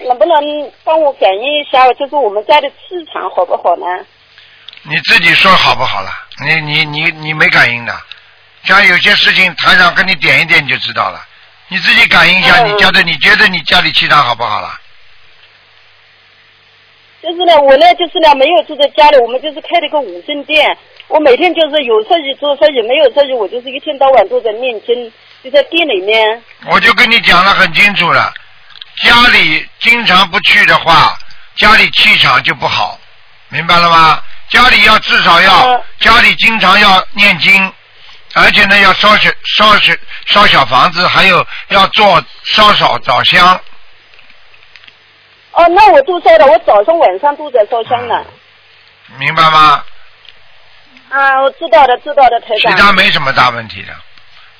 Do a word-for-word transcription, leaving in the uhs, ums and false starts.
能不能帮我感应一下，就是我们家的气场好不好呢？ 你自己说好不好了？你你你你没感应的，像有些事情台长跟你点一点你就知道了，你自己感应一下， 嗯、 你觉得你觉得你家里气场好不好了？ 就是呢，我呢就是呢没有住在家里，我们就是开了个五金店，我每天就是有生意做生意，没有生意我就是一天到晚都在念经，就在店里面。我就跟你讲得很清楚了，家里经常不去的话，家里气场就不好，明白了吗？家里要至少要、嗯、家里经常要念经，而且呢要烧小烧小烧小房子，还有要做烧少早香。哦，那我都烧的，我早上晚上都在烧香呢、嗯。明白吗？啊，我知道的，知道的，台长。其他没什么大问题的。